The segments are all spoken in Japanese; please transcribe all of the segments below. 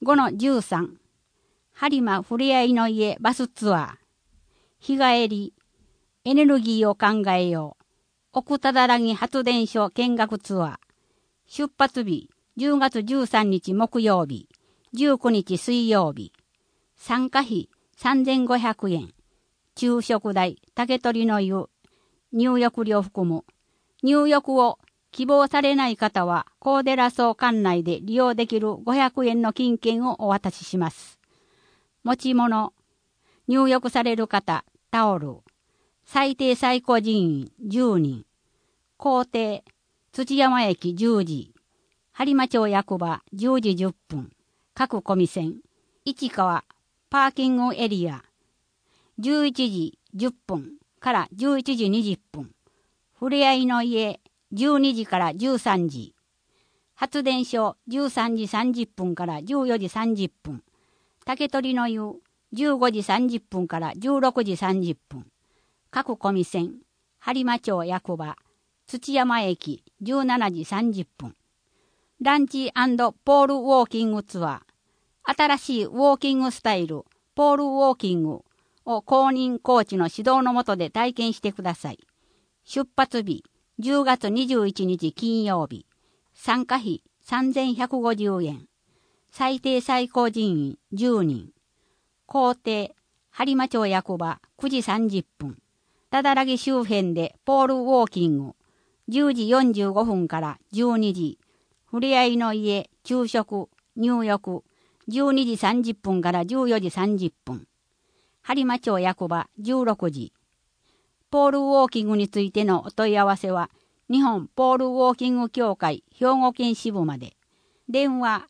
5-13播磨ふれあいの家バスツアー。日帰り、エネルギーを考えよう。奥多々良木発電所見学ツアー。出発日、10月13日木曜日、19日水曜日。参加費3500円。昼食代、竹取の湯、入浴料含む。入浴を希望されない方は、高寺荘館内で利用できる500円の金券をお渡しします。持ち物、入浴される方、タオル、最低最高人員10人、工程、土山駅10時、播磨町役場10時10分、各コミセン、市川、パーキングエリア、11時10分から11時20分、ふれあいの家12時から13時、発電所13時30分から14時30分、竹取の湯15時30分から16時30分。各コミセン、播磨町役場、土山駅17時30分。ランチ&ポールウォーキングツアー。新しいウォーキングスタイル、ポールウォーキングを公認コーチの指導の下で体験してください。出発日、10月21日金曜日。参加費3150円。最低最高人員10人。工程、播磨町役場9時30分。多々良木周辺でポールウォーキング。10時45分から12時。ふれあいの家、昼食、入浴。12時30分から14時30分。播磨町役場16時。ポールウォーキングについてのお問い合わせは、日本ポールウォーキング協会兵庫県支部まで。電話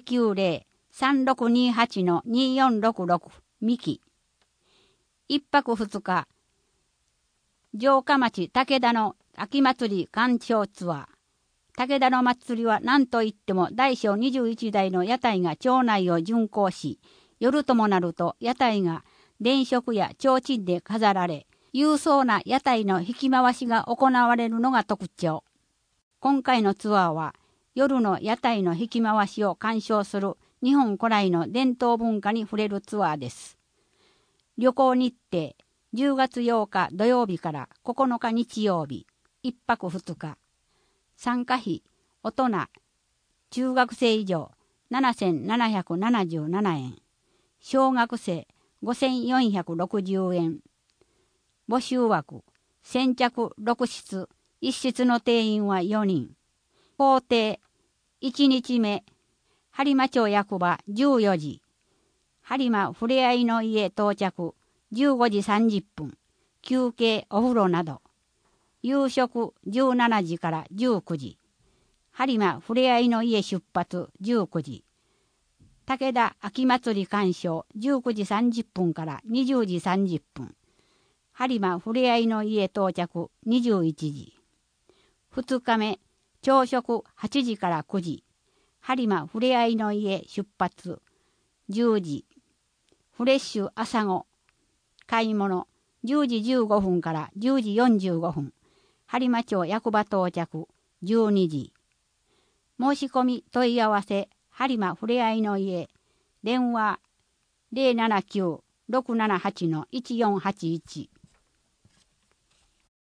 090-3628-2466ミキ。一泊二日。城下町武田の秋祭り鑑賞ツアー。武田の祭りは何といっても大小21台の屋台が町内を巡行し、夜ともなると屋台が電飾や提灯で飾られ、勇壮な屋台の引き回しが行われるのが特徴。今回のツアーは、夜の屋台の引き回しを鑑賞する日本古来の伝統文化に触れるツアーです。旅行日程、10月8日土曜日から9日日曜日、1泊2日。参加費、大人、中学生以上、7777円。小学生、5460円。募集枠、先着6室、1室の定員は4人。工程、1日目、播磨町役場14時。播磨ふれあいの家到着15時30分。休憩お風呂など。夕食17時から19時。播磨ふれあいの家出発19時。武田秋祭り鑑賞19時30分から20時30分。播磨ふれあいの家到着21時。2日目、朝食8時から9時。播磨ふれあいの家出発10時。フレッシュ朝ご。買い物10時15分から10時45分。播磨町役場到着12時。申し込み問い合わせ播磨ふれあいの家。電話079-678-1481。